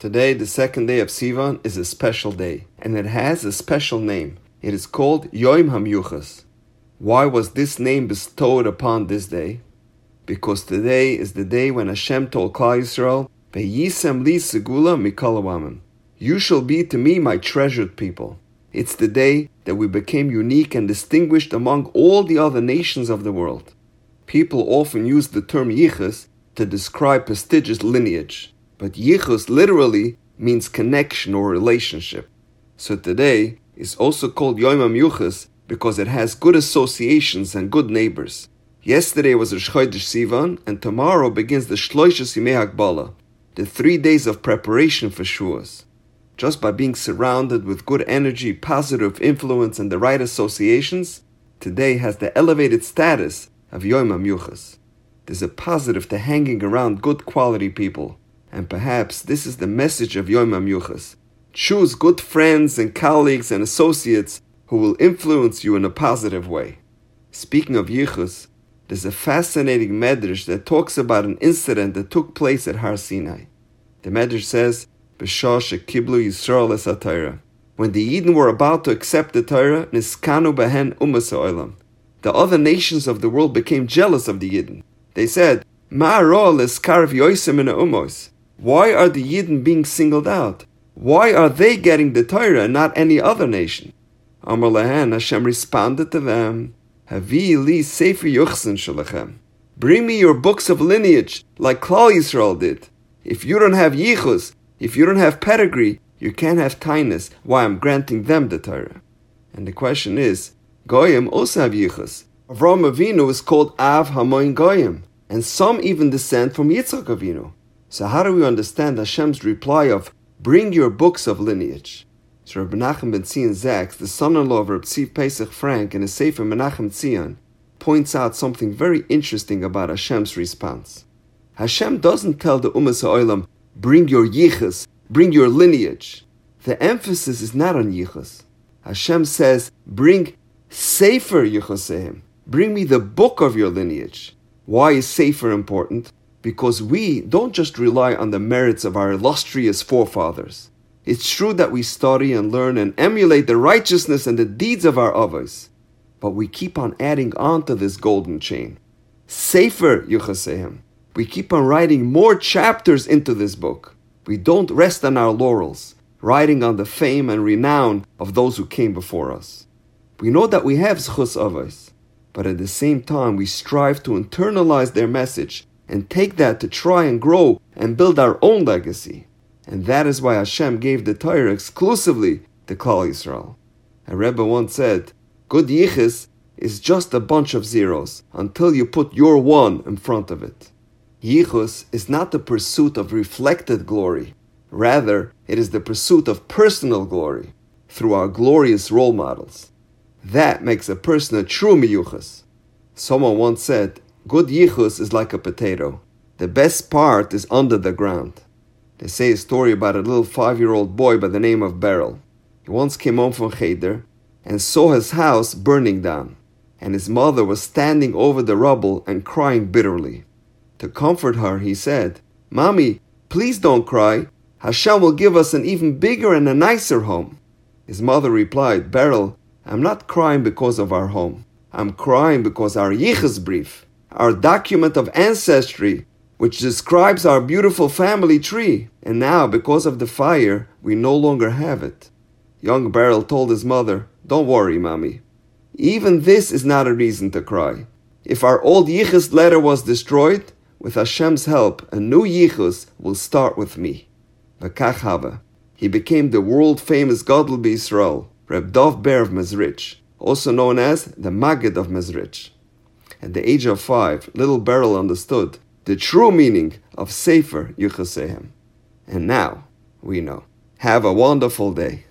Today, the second day of Sivan, is a special day, and it has a special name. It is called Yom HaMiyuchas. Why was this name bestowed upon this day? Because today is the day when Hashem told Klal Yisrael, V'yisem li segula mikol ha'amim. You shall be to me my treasured people. It's the day that we became unique and distinguished among all the other nations of the world. People often use the term Yichus to describe prestigious lineage, but Yichus literally means connection or relationship. So today is also called Yom HaMiyuchas because it has good associations and good neighbors. Yesterday was Rosh Chodesh Sivan, and tomorrow begins the Shloishes Yimei Hakbala, the 3 days of preparation for Shavuos. Just by being surrounded with good energy, positive influence, and the right associations, today has the elevated status of Yom HaMiyuchas. There's a positive to hanging around good quality people, and perhaps this is the message of Yom HaMiyuchas. Choose good friends and colleagues and associates who will influence you in a positive way. Speaking of Yichus, there's a fascinating medrash that talks about an incident that took place at Har Sinai. The medrash says, B'shah shekiblu Yisrael es haTorah. When the Yidden were about to accept the Torah, niskanu behen umas ha'olam. The other nations of the world became jealous of the Yidden. They said, Ma ro'al eskarv yoisem in umos. Why are the Yidden being singled out? Why are they getting the Torah and not any other nation? Amar lahen, Hashem responded to them, Havi li sefer yuchsin shalachem. Bring me your books of lineage, like Klal Yisrael did. If you don't have yichus, if you don't have pedigree, you can't have tainus. Why I'm granting them the Torah. And the question is, Goyim also have yichus. Avraham Avinu is called Av Hamoin Goyim, and some even descend from Yitzchak Avinu. So how do we understand Hashem's reply of, bring your books of lineage? So Rabbi Menachem ben Tzion Zaks, the son-in-law of Rabbi Tziv Pesach Frank, in his Sefer Menachem Tzion, points out something very interesting about Hashem's response. Hashem doesn't tell the Umas HaOlam, bring your yichus, bring your lineage. The emphasis is not on yichus. Hashem says, bring Sefer Yichuseim. Bring me the book of your lineage. Why is Sefer important? Because we don't just rely on the merits of our illustrious forefathers. It's true that we study and learn and emulate the righteousness and the deeds of our avos, but we keep on adding on to this golden chain. Sefer Yichuseim. We keep on writing more chapters into this book. We don't rest on our laurels, riding on the fame and renown of those who came before us. We know that we have zchus avos, but at the same time we strive to internalize their message and take that to try and grow and build our own legacy. And that is why Hashem gave the Torah exclusively to Klal Yisrael. A Rebbe once said, good yichus is just a bunch of zeros until you put your one in front of it. Yichus is not the pursuit of reflected glory. Rather, it is the pursuit of personal glory through our glorious role models. That makes a person a true miyuchas. Someone once said, good yichus is like a potato. The best part is under the ground. They say a story about a little 5-year-old boy by the name of Beryl. He once came home from Cheder and saw his house burning down, and his mother was standing over the rubble and crying bitterly. To comfort her, he said, Mommy, please don't cry. Hashem will give us an even bigger and a nicer home. His mother replied, Beryl, I'm not crying because of our home. I'm crying because our yichus brief, our document of ancestry, which describes our beautiful family tree, and now, because of the fire, we no longer have it. Young Beryl told his mother, don't worry, Mommy. Even this is not a reason to cry. If our old yichus letter was destroyed, with Hashem's help, a new yichus will start with me. V'kach hava. He became the world-famous Gadol B'Yisrael, Reb Dov Ber of Mezrich, also known as the Maggid of Mezrich. At the age of 5, little Beryl understood the true meaning of Sefer Yichuseim. And now, we know. Have a wonderful day.